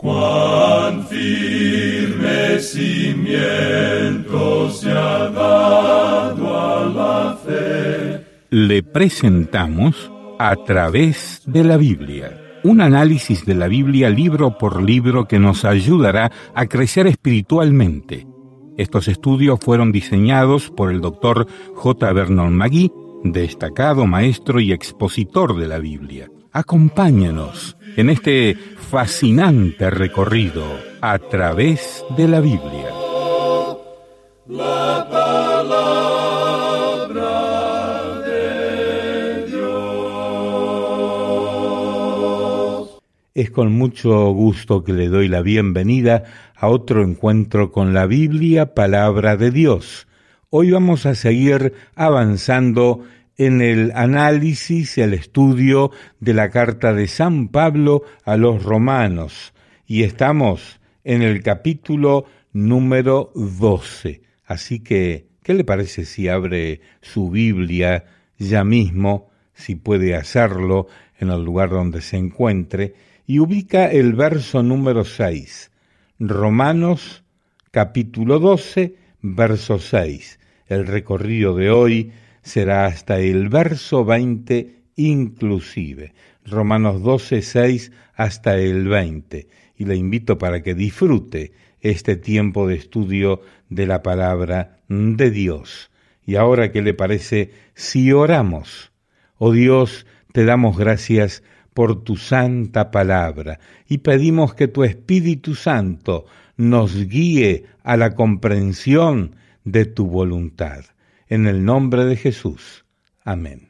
Cuán firme cimiento se ha dado a la fe. Le presentamos A través de la Biblia, un análisis de la Biblia libro por libro que nos ayudará a crecer espiritualmente. Estos estudios fueron diseñados por el Dr. J. Vernon McGee, destacado maestro y expositor de la Biblia. Acompáñanos en este fascinante recorrido a través de la Biblia. La palabra de Dios. Es con mucho gusto que le doy la bienvenida a otro encuentro con la Biblia, palabra de Dios. Hoy vamos a seguir avanzando en el análisis, el estudio de la carta de San Pablo a los romanos, y estamos en el capítulo número 12. Así que, ¿qué le parece si abre su Biblia ya mismo, si puede hacerlo en el lugar donde se encuentre, y ubica el verso número 6, Romanos capítulo 12, verso 6. El recorrido de hoy será hasta el verso 20 inclusive, Romanos 12, 6 hasta el 20, y le invito para que disfrute este tiempo de estudio de la palabra de Dios. Y ahora, ¿qué le parece si oramos? Oh Dios, te damos gracias por tu santa palabra y pedimos que tu Espíritu Santo nos guíe a la comprensión de tu voluntad. En el nombre de Jesús. Amén.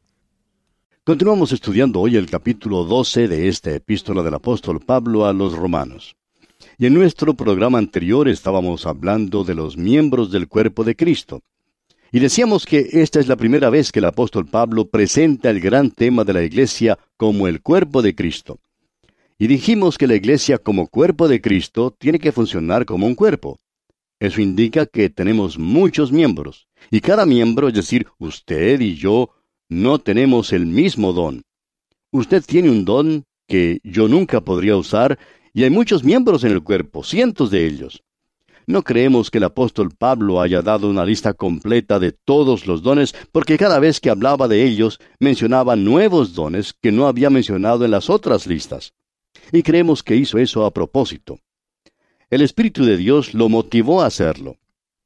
Continuamos estudiando hoy el capítulo 12 de esta epístola del apóstol Pablo a los romanos. Y en nuestro programa anterior estábamos hablando de los miembros del cuerpo de Cristo. Y decíamos que esta es la primera vez que el apóstol Pablo presenta el gran tema de la iglesia como el cuerpo de Cristo. Y dijimos que la iglesia como cuerpo de Cristo tiene que funcionar como un cuerpo. Eso indica que tenemos muchos miembros, y cada miembro, es decir, usted y yo, no tenemos el mismo don. Usted tiene un don que yo nunca podría usar, y hay muchos miembros en el cuerpo, cientos de ellos. No creemos que el apóstol Pablo haya dado una lista completa de todos los dones, porque cada vez que hablaba de ellos, mencionaba nuevos dones que no había mencionado en las otras listas. Y creemos que hizo eso a propósito. El Espíritu de Dios lo motivó a hacerlo.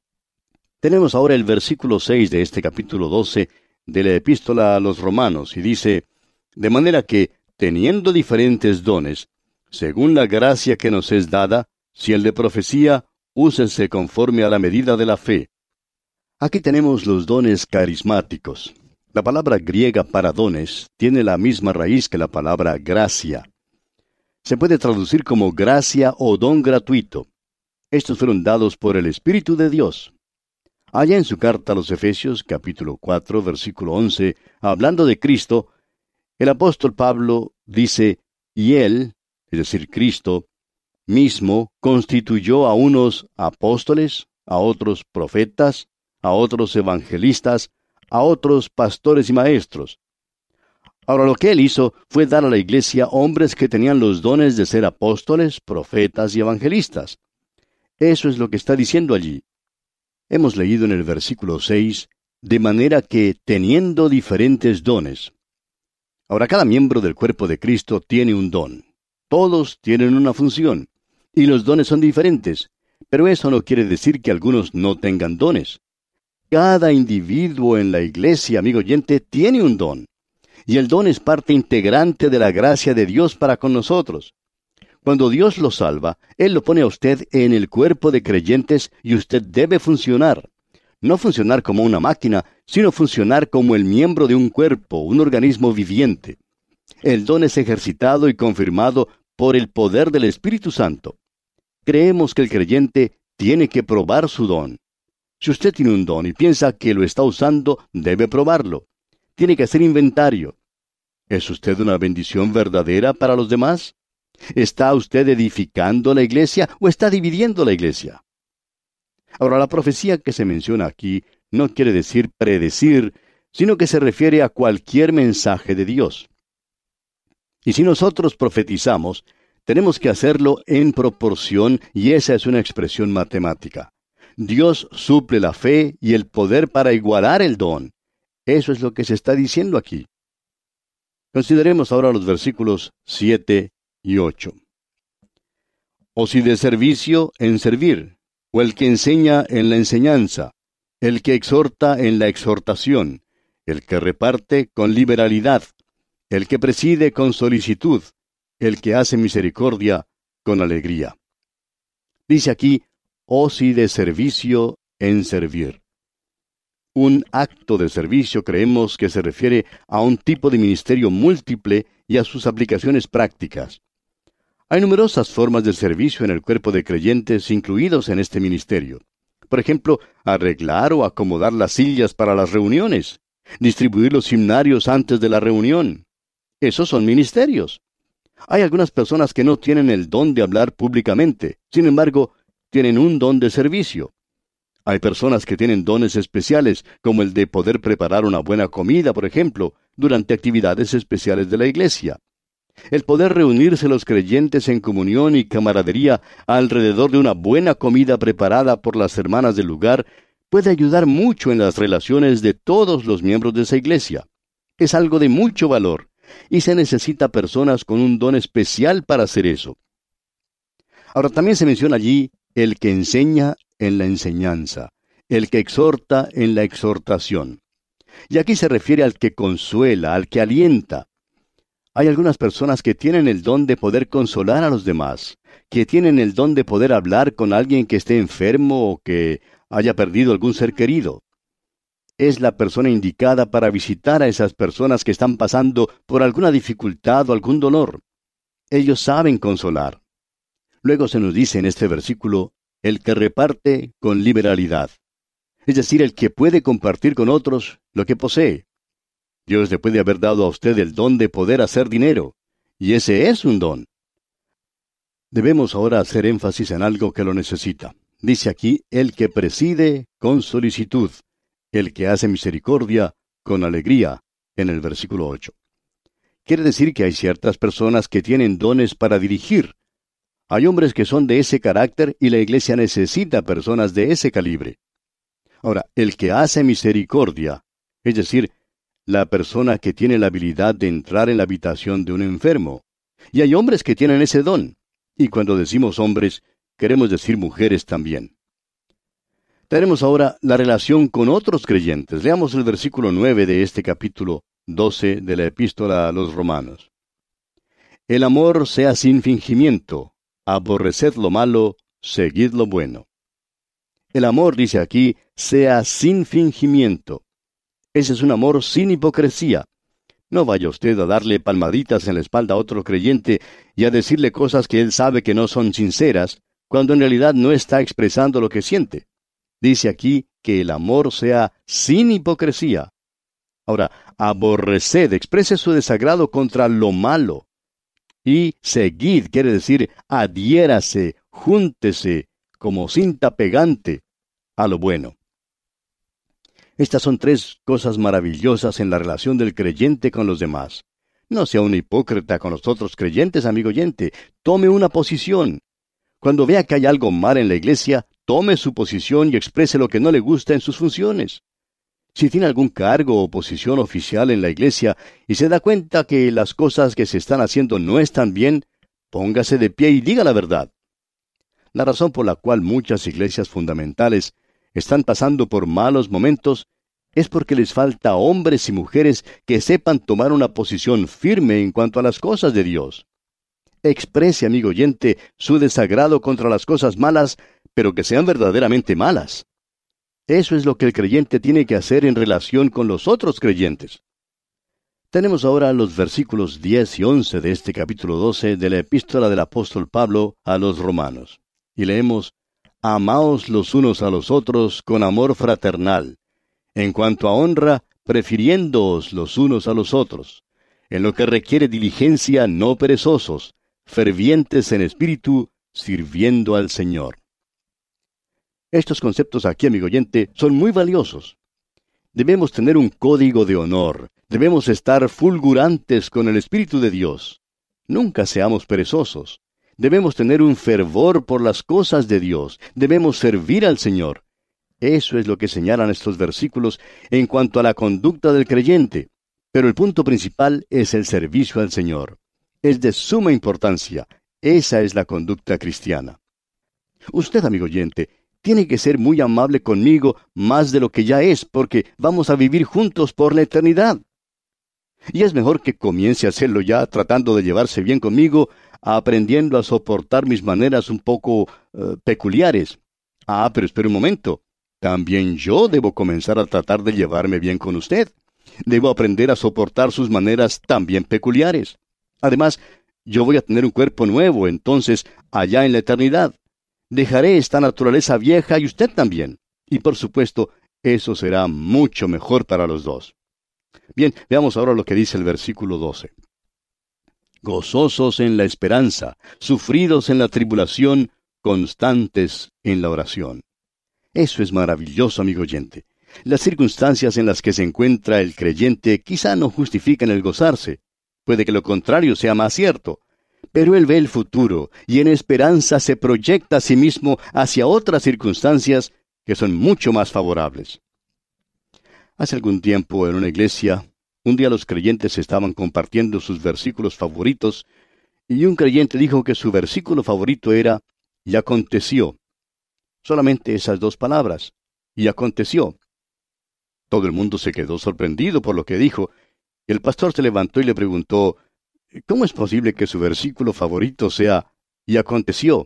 Tenemos ahora el versículo 6 de este capítulo 12 de la epístola a los romanos, y dice, de manera que, teniendo diferentes dones, según la gracia que nos es dada, si el de profecía, úsense conforme a la medida de la fe. Aquí tenemos los dones carismáticos. La palabra griega para dones tiene la misma raíz que la palabra gracia. Se puede traducir como gracia o don gratuito. Estos fueron dados por el Espíritu de Dios. Allá en su carta a los Efesios, capítulo 4, versículo 11, hablando de Cristo, el apóstol Pablo dice, y Él, es decir, Cristo, mismo constituyó a unos apóstoles, a otros profetas, a otros evangelistas, a otros pastores y maestros. Ahora, lo que Él hizo fue dar a la iglesia hombres que tenían los dones de ser apóstoles, profetas y evangelistas. Eso es lo que está diciendo allí. Hemos leído en el versículo 6, de manera que teniendo diferentes dones. Ahora, cada miembro del cuerpo de Cristo tiene un don. Todos tienen una función, y los dones son diferentes, pero eso no quiere decir que algunos no tengan dones. Cada individuo en la iglesia, amigo oyente, tiene un don. Y el don es parte integrante de la gracia de Dios para con nosotros. Cuando Dios lo salva, Él lo pone a usted en el cuerpo de creyentes y usted debe funcionar. No funcionar como una máquina, sino funcionar como el miembro de un cuerpo, un organismo viviente. El don es ejercitado y confirmado por el poder del Espíritu Santo. Creemos que el creyente tiene que probar su don. Si usted tiene un don y piensa que lo está usando, debe probarlo. Tiene que hacer inventario. ¿Es usted una bendición verdadera para los demás? ¿Está usted edificando la iglesia o está dividiendo la iglesia? Ahora, la profecía que se menciona aquí no quiere decir predecir, sino que se refiere a cualquier mensaje de Dios. Y si nosotros profetizamos, Tenemos que hacerlo en proporción, y esa es una expresión matemática. Dios suple la fe y el poder para igualar el don. Eso es lo que se está diciendo aquí. Consideremos ahora los versículos 7 y 8. O si de servicio, en servir, o el que enseña en la enseñanza, el que exhorta en la exhortación, el que reparte con liberalidad, el que preside con solicitud, el que hace misericordia con alegría. Dice aquí, o si de servicio, en servir. Un acto de servicio creemos que se refiere a un tipo de ministerio múltiple y a sus aplicaciones prácticas. Hay numerosas formas de servicio en el cuerpo de creyentes incluidos en este ministerio. Por ejemplo, arreglar o acomodar las sillas para las reuniones, distribuir los himnarios antes de la reunión. Esos son ministerios. Hay algunas personas que no tienen el don de hablar públicamente, sin embargo, tienen un don de servicio. Hay personas que tienen dones especiales, como el de poder preparar una buena comida, por ejemplo, durante actividades especiales de la iglesia. El poder reunirse los creyentes en comunión y camaradería alrededor de una buena comida preparada por las hermanas del lugar puede ayudar mucho en las relaciones de todos los miembros de esa iglesia. Es algo de mucho valor, y se necesita personas con un don especial para hacer eso. Ahora también se menciona allí el que enseña en la enseñanza, el que exhorta en la exhortación. Y aquí se refiere al que consuela, al que alienta. Hay algunas personas que tienen el don de poder consolar a los demás, que tienen el don de poder hablar con alguien que esté enfermo o que haya perdido algún ser querido. Es la persona indicada para visitar a esas personas que están pasando por alguna dificultad o algún dolor. Ellos saben consolar. Luego se nos dice en este versículo, el que reparte con liberalidad. Es decir, el que puede compartir con otros lo que posee. Dios le puede haber dado a usted el don de poder hacer dinero, y ese es un don. Debemos ahora hacer énfasis en algo que lo necesita. Dice aquí, el que preside con solicitud, el que hace misericordia con alegría, en el versículo 8. Quiere decir que hay ciertas personas que tienen dones para dirigir. Hay hombres que son de ese carácter y la iglesia necesita personas de ese calibre. Ahora, el que hace misericordia, es decir, la persona que tiene la habilidad de entrar en la habitación de un enfermo. Y hay hombres que tienen ese don. Y cuando decimos hombres, queremos decir mujeres también. Tenemos ahora la relación con otros creyentes. Leamos el versículo 9 de este capítulo 12 de la Epístola a los Romanos. El amor sea sin fingimiento, aborreced lo malo, seguid lo bueno. El amor, dice aquí, sea sin fingimiento. Ese es un amor sin hipocresía. No vaya usted a darle palmaditas en la espalda a otro creyente y a decirle cosas que él sabe que no son sinceras, cuando en realidad no está expresando lo que siente. Dice aquí que el amor sea sin hipocresía. Ahora, aborreced, exprese su desagrado contra lo malo. Y seguid, quiere decir, adhiérase, júntese, como cinta pegante, a lo bueno. Estas son tres cosas maravillosas en la relación del creyente con los demás. No sea un hipócrita con los otros creyentes, amigo oyente. Tome una posición. Cuando vea que hay algo mal en la iglesia, tome su posición y exprese lo que no le gusta en sus funciones. Si tiene algún cargo o posición oficial en la iglesia y se da cuenta que las cosas que se están haciendo no están bien, póngase de pie y diga la verdad. La razón por la cual muchas iglesias fundamentales están pasando por malos momentos es porque les falta hombres y mujeres que sepan tomar una posición firme en cuanto a las cosas de Dios. Exprese, amigo oyente, su desagrado contra las cosas malas, pero que sean verdaderamente malas. Eso es lo que el creyente tiene que hacer en relación con los otros creyentes. Tenemos ahora los versículos 10 y 11 de este capítulo 12 de la Epístola del apóstol Pablo a los Romanos. Y leemos, Amaos los unos a los otros con amor fraternal. En cuanto a honra, prefiriéndoos los unos a los otros. En lo que requiere diligencia, no perezosos, fervientes en espíritu, sirviendo al Señor. Estos conceptos aquí, amigo oyente, son muy valiosos. Debemos tener un código de honor. Debemos estar fulgurantes con el Espíritu de Dios. Nunca seamos perezosos. Debemos tener un fervor por las cosas de Dios. Debemos servir al Señor. Eso es lo que señalan estos versículos en cuanto a la conducta del creyente. Pero el punto principal es el servicio al Señor. Es de suma importancia. Esa es la conducta cristiana. Usted, amigo oyente, tiene que ser muy amable conmigo más de lo que ya es, porque vamos a vivir juntos por la eternidad. Y es mejor que comience a hacerlo ya tratando de llevarse bien conmigo, aprendiendo a soportar mis maneras un poco peculiares. Pero espere un momento. También yo debo comenzar a tratar de llevarme bien con usted. Debo aprender a soportar sus maneras también peculiares. Además, yo voy a tener un cuerpo nuevo, entonces, allá en la eternidad. Dejaré esta naturaleza vieja y usted también. Y por supuesto, eso será mucho mejor para los dos. Bien, veamos ahora lo que dice el versículo 12. Gozosos en la esperanza, sufridos en la tribulación, constantes en la oración. Eso es maravilloso, amigo oyente. Las circunstancias en las que se encuentra el creyente quizá no justifican el gozarse. Puede que lo contrario sea más cierto. Pero él ve el futuro y en esperanza se proyecta a sí mismo hacia otras circunstancias que son mucho más favorables. Hace algún tiempo en una iglesia, un día los creyentes estaban compartiendo sus versículos favoritos y un creyente dijo que su versículo favorito era «y aconteció». Solamente esas dos palabras, «y aconteció». Todo el mundo se quedó sorprendido por lo que dijo, y el pastor se levantó y le preguntó, ¿cómo es posible que su versículo favorito sea «y aconteció»?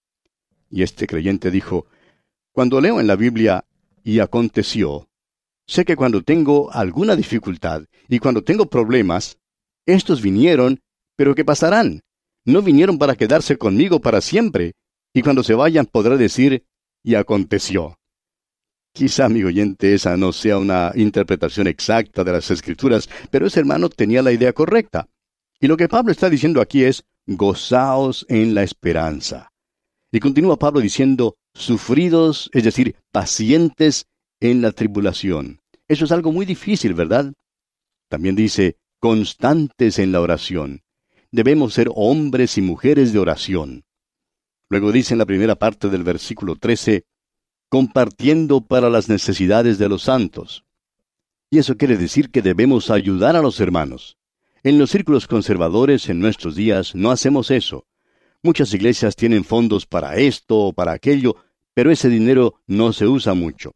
Y este creyente dijo, cuando leo en la Biblia «y aconteció», sé que cuando tengo alguna dificultad y cuando tengo problemas, estos vinieron, pero que pasarán. No vinieron para quedarse conmigo para siempre, y cuando se vayan podré decir «y aconteció». Quizá, amigo oyente, esa no sea una interpretación exacta de las Escrituras, pero ese hermano tenía la idea correcta. Y lo que Pablo está diciendo aquí es, gozaos en la esperanza. Y continúa Pablo diciendo, sufridos, es decir, pacientes en la tribulación. Eso es algo muy difícil, ¿verdad? También dice, constantes en la oración. Debemos ser hombres y mujeres de oración. Luego dice en la primera parte del versículo 13, compartiendo para las necesidades de los santos. Y eso quiere decir que debemos ayudar a los hermanos. En los círculos conservadores en nuestros días no hacemos eso. Muchas iglesias tienen fondos para esto o para aquello, pero ese dinero no se usa mucho.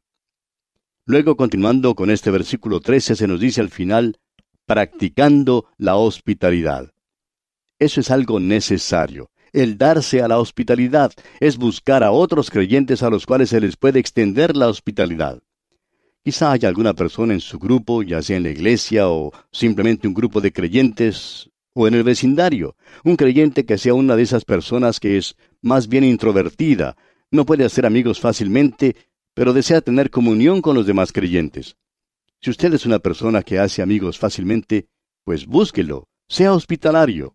Luego, continuando con este versículo 13, se nos dice al final, practicando la hospitalidad. Eso es algo necesario. El darse a la hospitalidad es buscar a otros creyentes a los cuales se les puede extender la hospitalidad. Quizá haya alguna persona en su grupo, ya sea en la iglesia o simplemente un grupo de creyentes, o en el vecindario, un creyente que sea una de esas personas que es más bien introvertida, no puede hacer amigos fácilmente, pero desea tener comunión con los demás creyentes. Si usted es una persona que hace amigos fácilmente, pues búsquelo, sea hospitalario.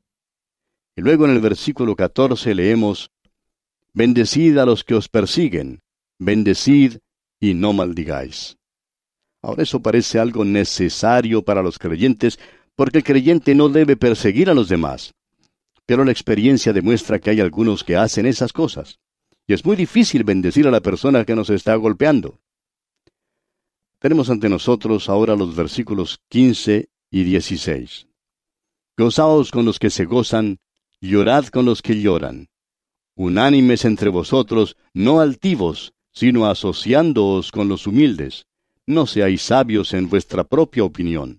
Y luego en el versículo 14 leemos, bendecid a los que os persiguen, bendecid y no maldigáis. Ahora eso parece algo necesario para los creyentes, porque el creyente no debe perseguir a los demás. Pero la experiencia demuestra que hay algunos que hacen esas cosas. Y es muy difícil bendecir a la persona que nos está golpeando. Tenemos ante nosotros ahora los versículos 15 y 16. Gozaos con los que se gozan, llorad con los que lloran. Unánimes entre vosotros, no altivos, sino asociándoos con los humildes. No seáis sabios en vuestra propia opinión.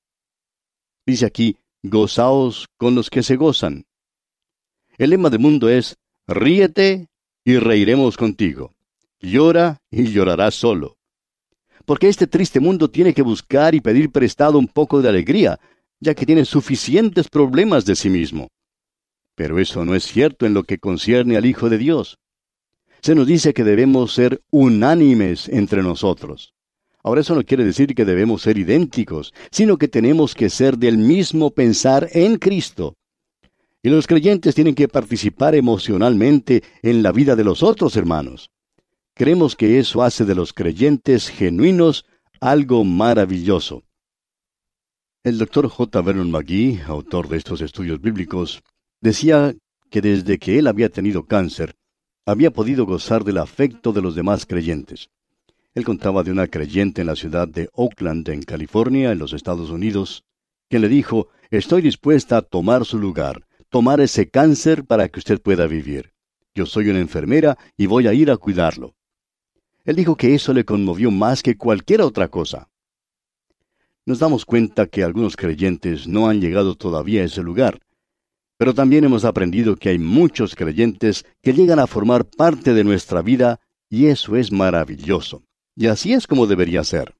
Dice aquí, gozaos con los que se gozan. El lema del mundo es, ríete y reiremos contigo. Llora y llorarás solo. Porque este triste mundo tiene que buscar y pedir prestado un poco de alegría, ya que tiene suficientes problemas de sí mismo. Pero eso no es cierto en lo que concierne al Hijo de Dios. Se nos dice que debemos ser unánimes entre nosotros. Ahora eso no quiere decir que debemos ser idénticos, sino que tenemos que ser del mismo pensar en Cristo. Y los creyentes tienen que participar emocionalmente en la vida de los otros hermanos. Creemos que eso hace de los creyentes genuinos algo maravilloso. El Dr. J. Vernon McGee, autor de estos estudios bíblicos, decía que desde que él había tenido cáncer, había podido gozar del afecto de los demás creyentes. Él contaba de una creyente en la ciudad de Oakland, en California, en los Estados Unidos, quien le dijo: «Estoy dispuesta a tomar su lugar, tomar ese cáncer para que usted pueda vivir. Yo soy una enfermera y voy a ir a cuidarlo». Él dijo que eso le conmovió más que cualquier otra cosa. Nos damos cuenta que algunos creyentes no han llegado todavía a ese lugar, pero también hemos aprendido que hay muchos creyentes que llegan a formar parte de nuestra vida, y eso es maravilloso. Y así es como debería ser.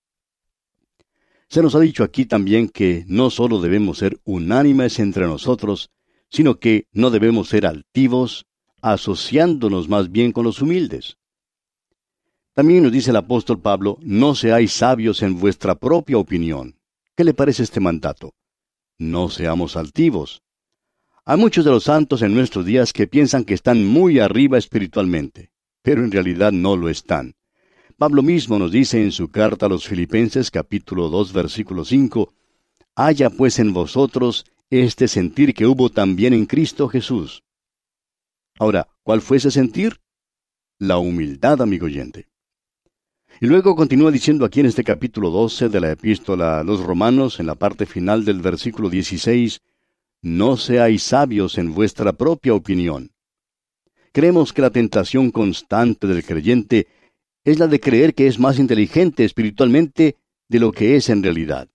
Se nos ha dicho aquí también que no solo debemos ser unánimes entre nosotros, sino que no debemos ser altivos, asociándonos más bien con los humildes. También nos dice el apóstol Pablo: «No seáis sabios en vuestra propia opinión». ¿Qué le parece este mandato? No seamos altivos. Hay muchos de los santos en nuestros días que piensan que están muy arriba espiritualmente, pero en realidad no lo están. Pablo mismo nos dice en su carta a los Filipenses, capítulo 2, versículo 5, «Haya pues en vosotros este sentir que hubo también en Cristo Jesús». Ahora, ¿cuál fue ese sentir? La humildad, amigo oyente. Y luego continúa diciendo aquí en este capítulo 12 de la epístola a los Romanos, en la parte final del versículo 16, «No seáis sabios en vuestra propia opinión». Creemos que la tentación constante del creyente es la de creer que es más inteligente espiritualmente de lo que es en realidad.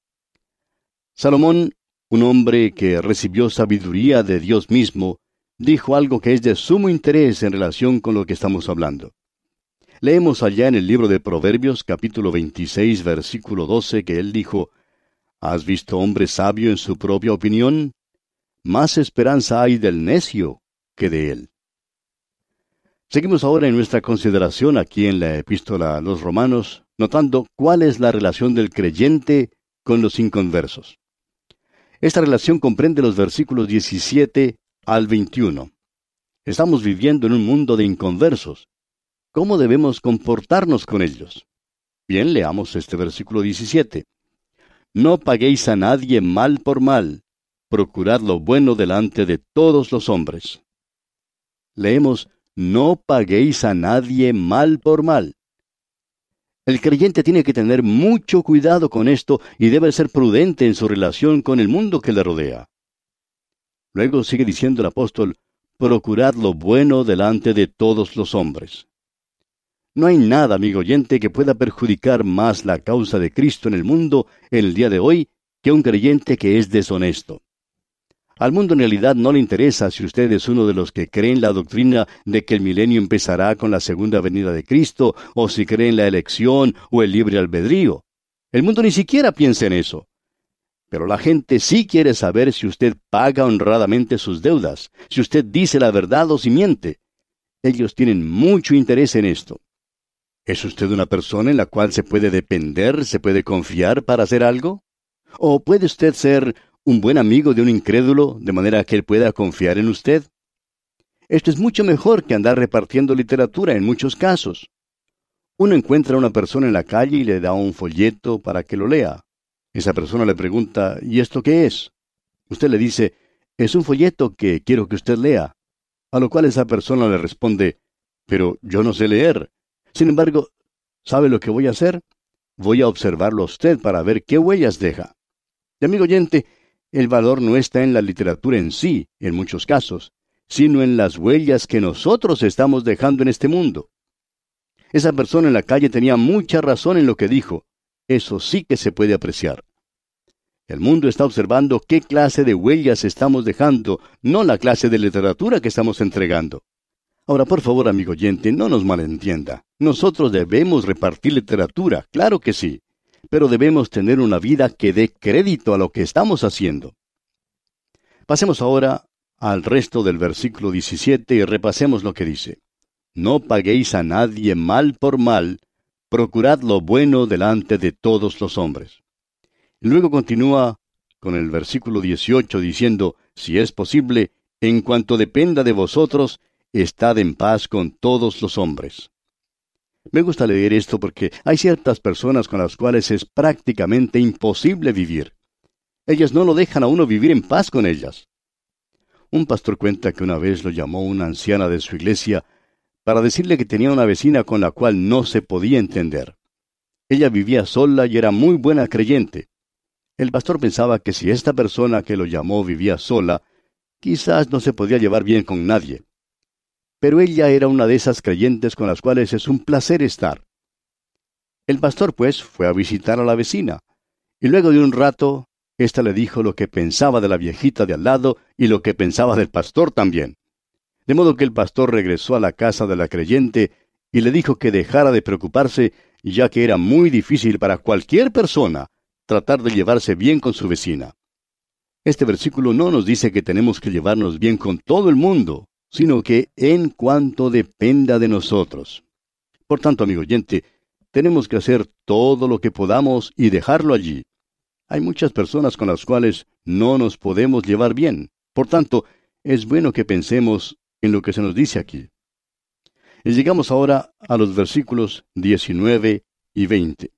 Salomón, un hombre que recibió sabiduría de Dios mismo, dijo algo que es de sumo interés en relación con lo que estamos hablando. Leemos allá en el libro de Proverbios, capítulo 26, versículo 12, que él dijo: «¿Has visto hombre sabio en su propia opinión? Más esperanza hay del necio que de él». Seguimos ahora en nuestra consideración aquí en la epístola a los Romanos, notando cuál es la relación del creyente con los inconversos. Esta relación comprende los versículos 17 al 21. Estamos viviendo en un mundo de inconversos. ¿Cómo debemos comportarnos con ellos? Bien, leamos este versículo 17. «No paguéis a nadie mal por mal, procurad lo bueno delante de todos los hombres». Leemos: «No paguéis a nadie mal por mal». El creyente tiene que tener mucho cuidado con esto y debe ser prudente en su relación con el mundo que le rodea. Luego sigue diciendo el apóstol: «Procurad lo bueno delante de todos los hombres». No hay nada, amigo oyente, que pueda perjudicar más la causa de Cristo en el mundo en el día de hoy que un creyente que es deshonesto. Al mundo en realidad no le interesa si usted es uno de los que cree en la doctrina de que el milenio empezará con la segunda venida de Cristo, o si cree en la elección o el libre albedrío. El mundo ni siquiera piensa en eso. Pero la gente sí quiere saber si usted paga honradamente sus deudas, si usted dice la verdad o si miente. Ellos tienen mucho interés en esto. ¿Es usted una persona en la cual se puede depender, se puede confiar para hacer algo? ¿O puede usted ser un buen amigo de un incrédulo, de manera que él pueda confiar en usted? Esto es mucho mejor que andar repartiendo literatura en muchos casos. Uno encuentra a una persona en la calle y le da un folleto para que lo lea. Esa persona le pregunta: «¿Y esto qué es?». Usted le dice: «Es un folleto que quiero que usted lea». A lo cual esa persona le responde: «Pero yo no sé leer. Sin embargo, ¿sabe lo que voy a hacer? Voy a observarlo a usted para ver qué huellas deja». Y amigo oyente, el valor no está en la literatura en sí, en muchos casos, sino en las huellas que nosotros estamos dejando en este mundo. Esa persona en la calle tenía mucha razón en lo que dijo. Eso sí que se puede apreciar. El mundo está observando qué clase de huellas estamos dejando, no la clase de literatura que estamos entregando. Ahora, por favor, amigo oyente, no nos malentienda. Nosotros debemos repartir literatura, claro que sí, pero debemos tener una vida que dé crédito a lo que estamos haciendo. Pasemos ahora al resto del versículo 17 y repasemos lo que dice. «No paguéis a nadie mal por mal, procurad lo bueno delante de todos los hombres». Y luego continúa con el versículo 18 diciendo: «Si es posible, en cuanto dependa de vosotros, estad en paz con todos los hombres». Me gusta leer esto porque hay ciertas personas con las cuales es prácticamente imposible vivir. Ellas no lo dejan a uno vivir en paz con ellas. Un pastor cuenta que una vez lo llamó una anciana de su iglesia para decirle que tenía una vecina con la cual no se podía entender. Ella vivía sola y era muy buena creyente. El pastor pensaba que si esta persona que lo llamó vivía sola, quizás no se podía llevar bien con nadie. Pero ella era una de esas creyentes con las cuales es un placer estar. El pastor, pues, fue a visitar a la vecina, y luego de un rato, ésta le dijo lo que pensaba de la viejita de al lado y lo que pensaba del pastor también. De modo que el pastor regresó a la casa de la creyente y le dijo que dejara de preocuparse, ya que era muy difícil para cualquier persona tratar de llevarse bien con su vecina. Este versículo no nos dice que tenemos que llevarnos bien con todo el mundo, sino que en cuanto dependa de nosotros. Por tanto, amigo oyente, tenemos que hacer todo lo que podamos y dejarlo allí. Hay muchas personas con las cuales no nos podemos llevar bien. Por tanto, es bueno que pensemos en lo que se nos dice aquí. Y llegamos ahora a los versículos 19 y 20.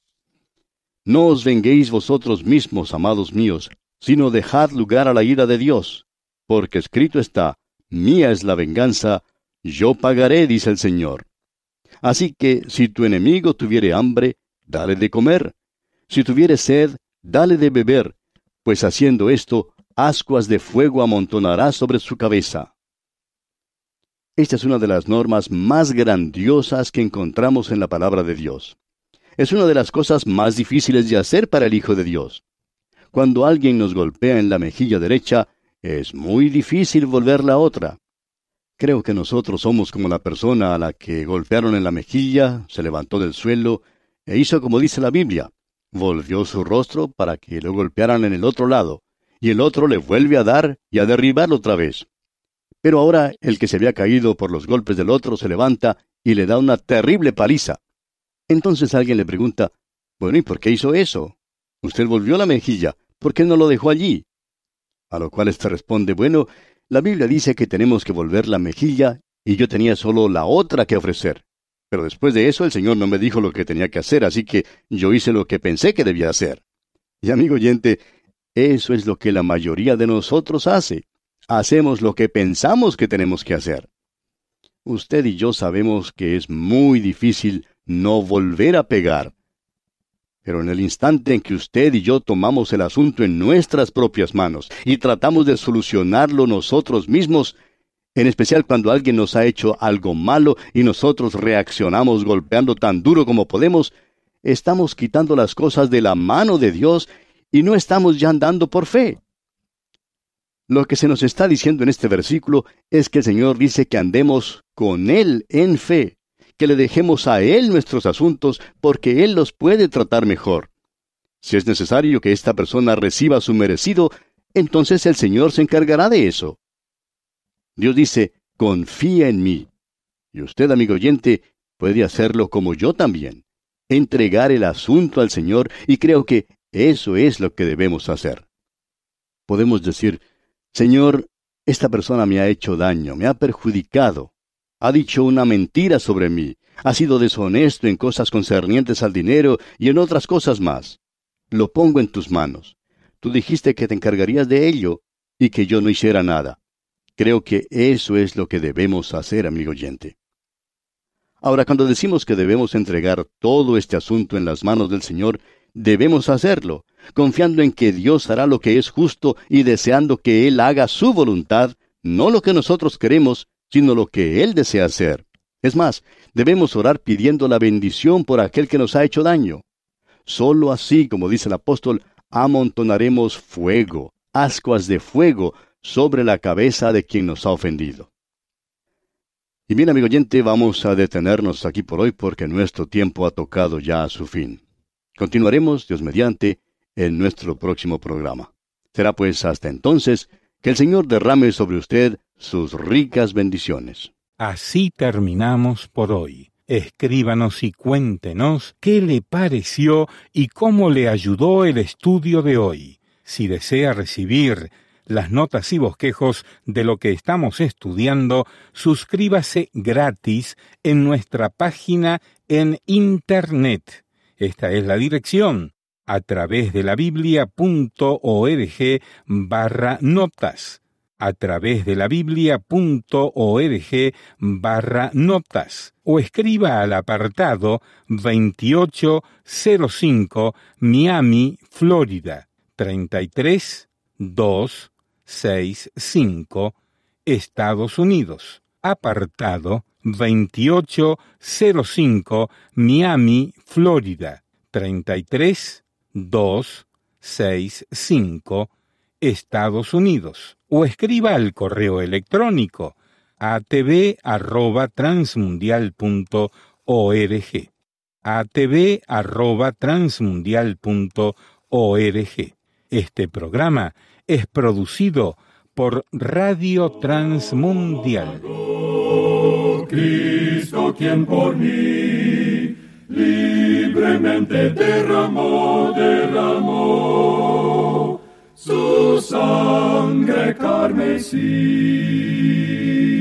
No os venguéis vosotros mismos, amados míos, sino dejad lugar a la ira de Dios, porque escrito está, mía es la venganza, yo pagaré, dice el Señor. Así que, si tu enemigo tuviere hambre, dale de comer. Si tuviere sed, dale de beber, pues haciendo esto, ascuas de fuego amontonará sobre su cabeza. Esta es una de las normas más grandiosas que encontramos en la palabra de Dios. Es una de las cosas más difíciles de hacer para el Hijo de Dios. Cuando alguien nos golpea en la mejilla derecha, es muy difícil volver la otra. Creo que nosotros somos como la persona a la que golpearon en la mejilla, se levantó del suelo e hizo como dice la Biblia. Volvió su rostro para que lo golpearan en el otro lado, y el otro le vuelve a dar y a derribarlo otra vez. Pero ahora el que se había caído por los golpes del otro se levanta y le da una terrible paliza. Entonces alguien le pregunta, bueno, ¿y por qué hizo eso? Usted volvió la mejilla, ¿por qué no lo dejó allí? A lo cual éste responde, bueno, la Biblia dice que tenemos que volver la mejilla y yo tenía solo la otra que ofrecer. Pero después de eso el Señor no me dijo lo que tenía que hacer, así que yo hice lo que pensé que debía hacer. Y amigo oyente, eso es lo que la mayoría de nosotros hace. Hacemos lo que pensamos que tenemos que hacer. Usted y yo sabemos que es muy difícil no volver a pegar. Pero en el instante en que usted y yo tomamos el asunto en nuestras propias manos y tratamos de solucionarlo nosotros mismos, en especial cuando alguien nos ha hecho algo malo y nosotros reaccionamos golpeando tan duro como podemos, estamos quitando las cosas de la mano de Dios y no estamos ya andando por fe. Lo que se nos está diciendo en este versículo es que el Señor dice que andemos con Él en fe, que le dejemos a Él nuestros asuntos porque Él los puede tratar mejor. Si es necesario que esta persona reciba su merecido, entonces el Señor se encargará de eso. Dios dice, confía en mí. Y usted, amigo oyente, puede hacerlo como yo también. Entregar el asunto al Señor, y creo que eso es lo que debemos hacer. Podemos decir, Señor, esta persona me ha hecho daño, me ha perjudicado. Ha dicho una mentira sobre mí, ha sido deshonesto en cosas concernientes al dinero y en otras cosas más. Lo pongo en tus manos. Tú dijiste que te encargarías de ello y que yo no hiciera nada. Creo que eso es lo que debemos hacer, amigo oyente. Ahora, cuando decimos que debemos entregar todo este asunto en las manos del Señor, debemos hacerlo, confiando en que Dios hará lo que es justo y deseando que Él haga su voluntad, no lo que nosotros queremos, sino lo que Él desea hacer. Es más, debemos orar pidiendo la bendición por aquel que nos ha hecho daño. Solo así, como dice el apóstol, amontonaremos fuego, ascuas de fuego, sobre la cabeza de quien nos ha ofendido. Y bien, amigo oyente, vamos a detenernos aquí por hoy porque nuestro tiempo ha tocado ya a su fin. Continuaremos, Dios mediante, en nuestro próximo programa. Será pues hasta entonces que el Señor derrame sobre usted sus ricas bendiciones. Así terminamos por hoy. Escríbanos y cuéntenos qué le pareció y cómo le ayudó el estudio de hoy. Si desea recibir las notas y bosquejos de lo que estamos estudiando, suscríbase gratis en nuestra página en Internet. Esta es la dirección, a través de la biblia.org/notas. a través de la biblia.org/notas o escriba al apartado 2805 Miami, Florida 33265, Estados Unidos. Apartado 2805 Miami, Florida 33265, Estados Unidos. O escriba al correo electrónico atv@transmundial.org, atv@transmundial.org. Este programa es producido por Radio Transmundial. Cristo, quien por mí libremente derramó su sangre carmesí.